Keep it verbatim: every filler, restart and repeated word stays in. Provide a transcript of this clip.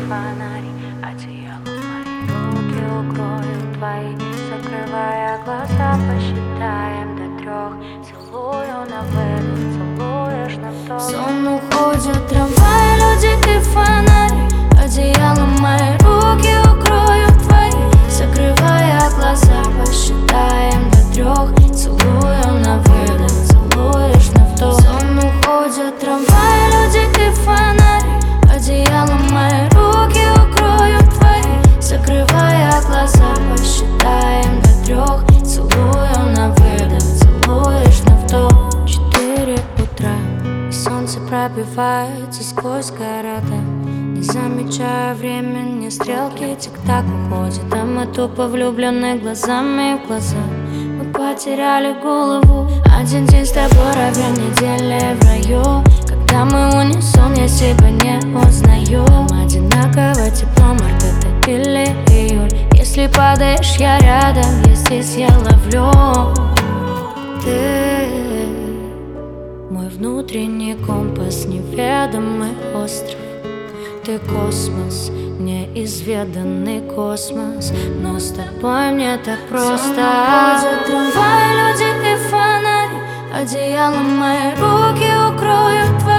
фонари, одеялом мои руки укроют твои. Закрывая глаза, посчитаем до трех. Целую на выдох, целуешь на вдох. В сон уходят трамваи, люди и фонари, одеялом мои руки укроют твои. Закрывая глаза, посчитаем до трех. Целую на выдох, целуешь на вдох. В сон уходят трамваи, люди и фонари, одеялом мои руки укроют твои. Закрывая глаза, посчитаем до трех. Целую на выдох, целуешь на вдох. Четыре утра, и солнце пробивается сквозь города. Не замечая времени, стрелки тик-так уходят, а мы тупо влюблены глазами в глаза. Мы потеряли голову, один день с тобой равен неделе в раю. Когда мы в унисон, я себя не узнаю. Одинаково тепло, март это или июль. Если падаешь, я рядом, я здесь, я ловлю. Ты мой внутренний компас, неведомый остров. Ты космос, неизведанный космос, но с тобой мне так просто. Ходят трамваи, люди и фонари, одеялом мои руки укроют твои.